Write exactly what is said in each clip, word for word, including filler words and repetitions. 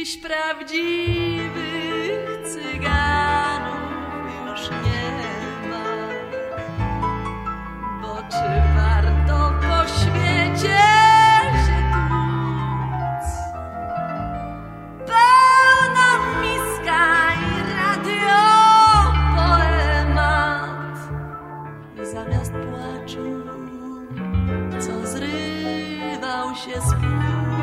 Dziś prawdziwych cyganów już nie ma, bo czy warto po świecie się tłuc? Pełna miska i radio poemat i zamiast płaczu, co zrywał się z płuc.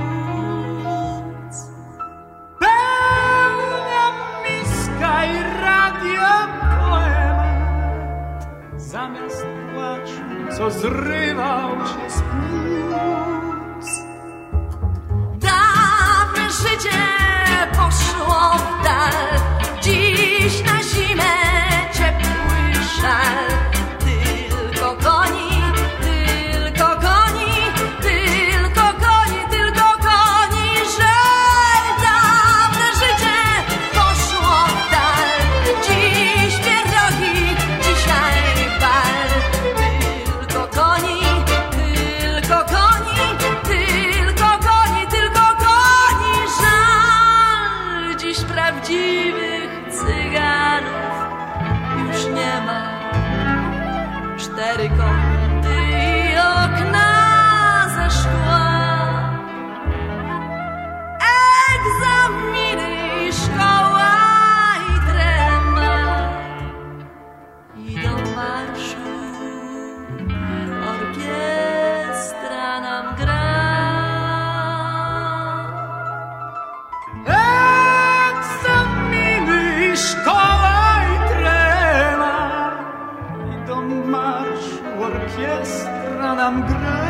I radio poemat zamiast płaczu, co zrywał się z płuc. Dawne życie poszło w dal, dziś na zimę ciepły szal. Tylko koni, tylko koni, tylko koni, tylko koni, że dawne życie poszło w dal. Dziś pierogi, dzisiaj bal. Tylko koni, tylko koni, tylko koni, tylko koni, żal. Dziś prawdziwych cyganów już nie ma. Cztery kąty i okna ze szkła, egzaminy i szkoła i trema, i do marszu orkiestra nam gra. Egzaminy i szkoła i trema, i do marszu orkiestra nam gra.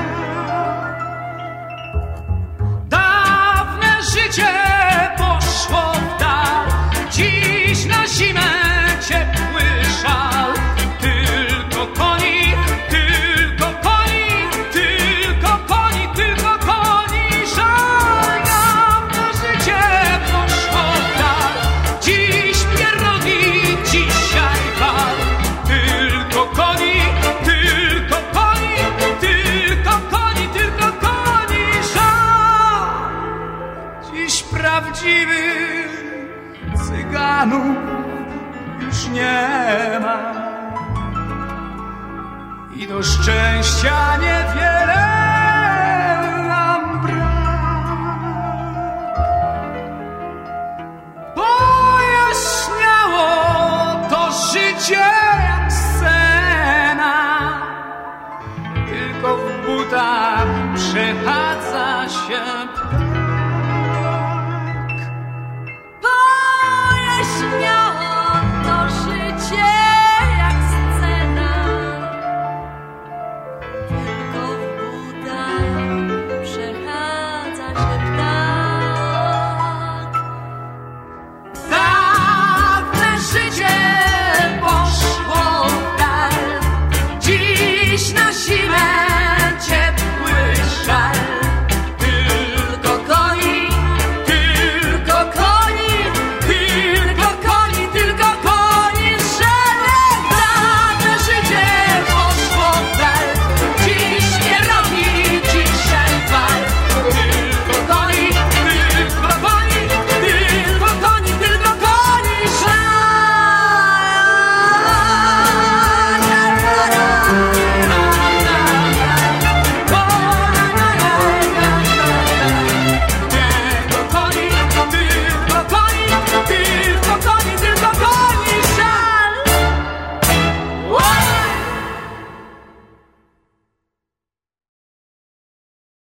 Dawne życie poszło w dal, dziś na zimę ciepły szal. Tylko koni, tylko koni, tylko koni, tylko koni, żal. Dawne życie poszło w dal, dziś pierogi, dzisiaj bal. Tylko koni, tylko koni, tylko koni, tylko koni, żal. Dziś prawdziwych cyganów już nie ma i do szczęścia niewiele nam brak. Pojaśniało to życie